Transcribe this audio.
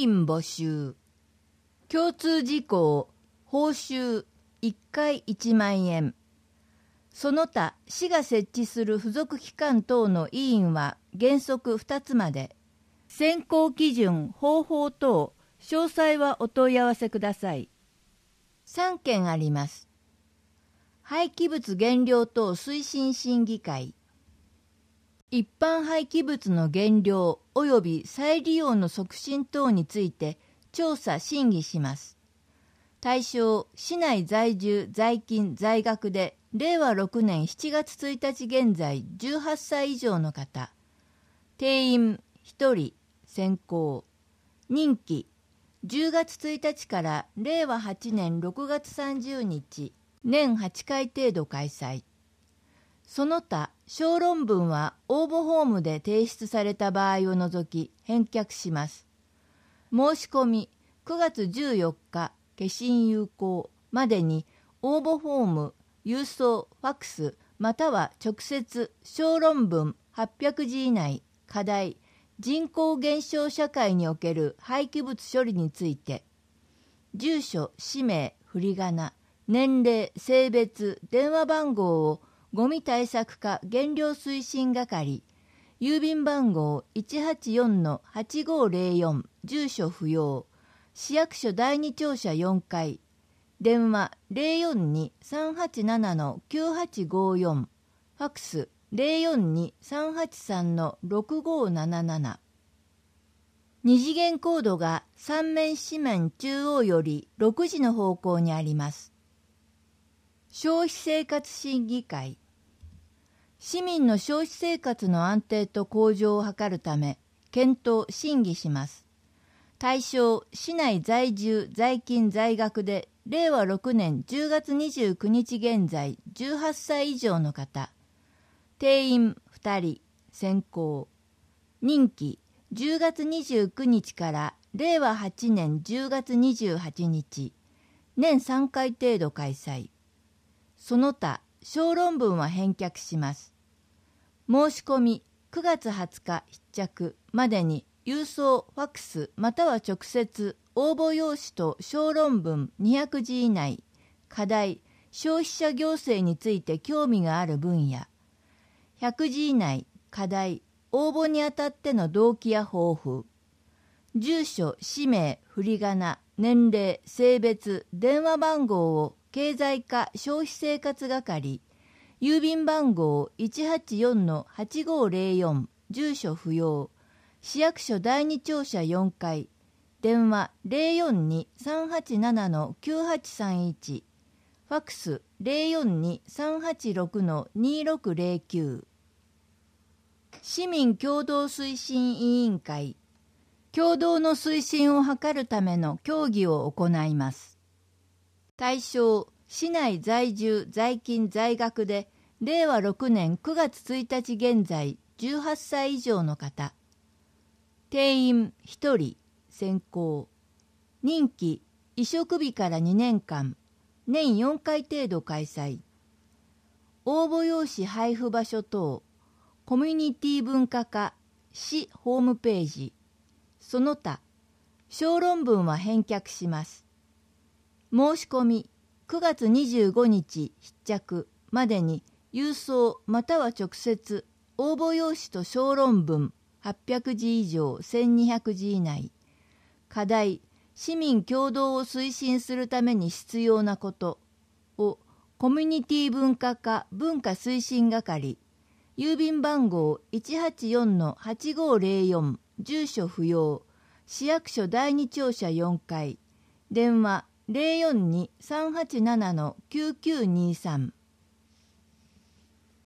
委員募集。共通事項、報酬1回1万円。その他、市が設置する付属機関等の委員は原則2つまで。選考基準、方法等、詳細はお問い合わせください。3件あります。廃棄物減量等推進審議会。一般廃棄物の減量及び再利用の促進等について調査・審議します。対象、市内在住・在勤・在学で令和6年7月1日現在18歳以上の方。定員1人、選考。任期、10月1日から令和8年6月30日、年8回程度開催。その他、小論文は応募フォームで提出された場合を除き返却します。申し込み9月14日、消印有効までに応募フォーム、郵送、ファックス、または直接小論文800字以内、課題、人口減少社会における廃棄物処理について、住所、氏名、振り仮名、年齢、性別、電話番号をゴミ対策課減量推進係、郵便番号 184-8504、住所不要、市役所第二庁舎4階、電話 042-387-9854、ファックス 042-383-6577。二次元コードが三面四面中央より6時の方向にあります。消費生活審議会。市民の消費生活の安定と向上を図るため、検討・審議します。対象、市内在住・在勤・在学で、令和6年10月29日現在18歳以上の方。定員2人、選考。任期、10月29日から令和8年10月28日、年3回程度開催。その他、小論文は返却します。申し込み9月20日必着までに郵送、ファックスまたは直接応募用紙と小論文200字以内、課題、消費者行政について興味がある分野、100字以内、課題、応募にあたっての動機や抱負、住所、氏名、振り仮名、年齢、性別、電話番号を経済課消費生活係、郵便番号 184-8504、住所不要、市役所第二庁舎4階、電話 042-387-9831、ファックス 042-386-2609。市民共同推進委員会。共同の推進を図るための協議を行います。対象、市内在住・在勤・在学で、令和6年9月1日現在18歳以上の方。定員1人、選考。任期、移植日から2年間、年4回程度開催。応募用紙配布場所等、コミュニティ文化課、市ホームページ。その他、小論文は返却します。申し込み9月25日必着までに郵送または直接応募用紙と小論文800字以上1200字以内、課題、市民共同を推進するために必要なことをコミュニティ文化課文化推進係、郵便番号 184-8504、住所不要、市役所第二庁舎4階、電話 042-387-9923、フ